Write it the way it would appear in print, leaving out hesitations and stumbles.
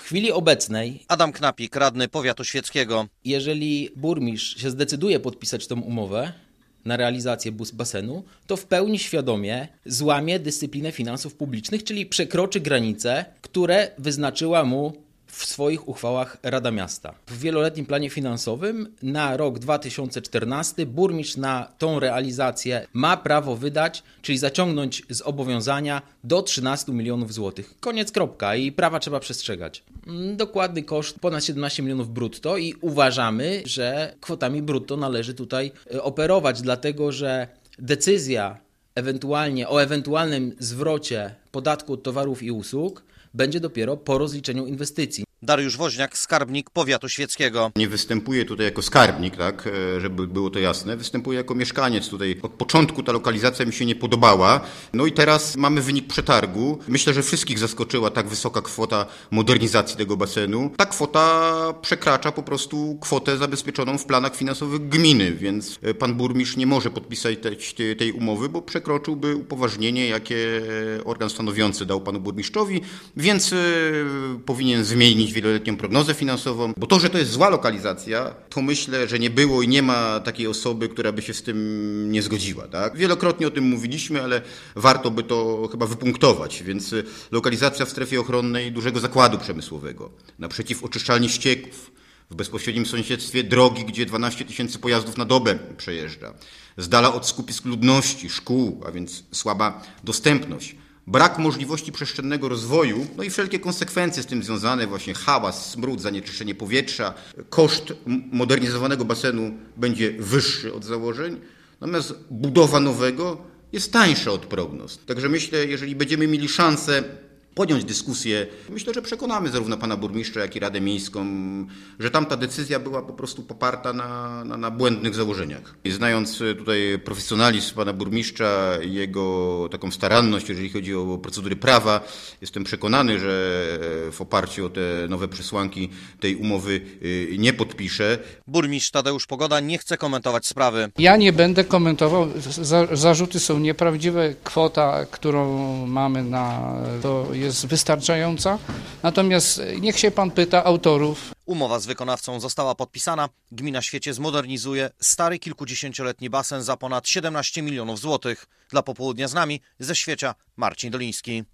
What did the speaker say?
chwili obecnej Adam Knapik, radny powiatu świeckiego. Jeżeli burmistrz się zdecyduje podpisać tą umowę na realizację basenu, to w pełni świadomie złamie dyscyplinę finansów publicznych, czyli przekroczy granice, które wyznaczyła mu w swoich uchwałach Rada Miasta. W wieloletnim planie finansowym na rok 2014 burmistrz na tą realizację ma prawo wydać, czyli zaciągnąć z obowiązania do 13 milionów złotych. Koniec, kropka. I prawa trzeba przestrzegać. Dokładny koszt ponad 17 milionów brutto i uważamy, że kwotami brutto należy tutaj operować, dlatego że decyzja o ewentualnym zwrocie podatku od towarów i usług będzie dopiero po rozliczeniu inwestycji. Dariusz Woźniak, skarbnik powiatu świeckiego. Nie występuję tutaj jako skarbnik, tak, żeby było to jasne. Występuję jako mieszkaniec tutaj. Od początku ta lokalizacja mi się nie podobała. No i teraz mamy wynik przetargu. Myślę, że wszystkich zaskoczyła tak wysoka kwota modernizacji tego basenu. Ta kwota przekracza po prostu kwotę zabezpieczoną w planach finansowych gminy, więc pan burmistrz nie może podpisać tej umowy, bo przekroczyłby upoważnienie, jakie organ stanowiący dał panu burmistrzowi, więc powinien zmienić wieloletnią prognozę finansową, bo to, że to jest zła lokalizacja, to myślę, że nie było i nie ma takiej osoby, która by się z tym nie zgodziła. Tak? Wielokrotnie o tym mówiliśmy, ale warto by to chyba wypunktować, więc lokalizacja w strefie ochronnej dużego zakładu przemysłowego, naprzeciw oczyszczalni ścieków, w bezpośrednim sąsiedztwie drogi, gdzie 12 000 pojazdów na dobę przejeżdża, z dala od skupisk ludności, szkół, a więc słaba dostępność. Brak możliwości przestrzennego rozwoju, no i wszelkie konsekwencje z tym związane, właśnie hałas, smród, zanieczyszczenie powietrza. Koszt modernizowanego basenu będzie wyższy od założeń, natomiast budowa nowego jest tańsza od prognoz. Także myślę, jeżeli będziemy mieli szansę podjąć dyskusję, myślę, że przekonamy zarówno pana burmistrza, jak i Radę Miejską, że tamta decyzja była po prostu poparta na błędnych założeniach. I znając tutaj profesjonalizm pana burmistrza i jego taką staranność, jeżeli chodzi o procedury prawa, jestem przekonany, że w oparciu o te nowe przesłanki tej umowy nie podpisze. Burmistrz Tadeusz Pogoda nie chce komentować sprawy. Ja nie będę komentował, zarzuty są nieprawdziwe, kwota, którą mamy to jest wystarczająca, natomiast niech się pan pyta autorów. Umowa z wykonawcą została podpisana. Gmina Świecie zmodernizuje stary kilkudziesięcioletni basen za ponad 17 milionów złotych. Dla Popołudnia z nami ze Świecia Marcin Doliński.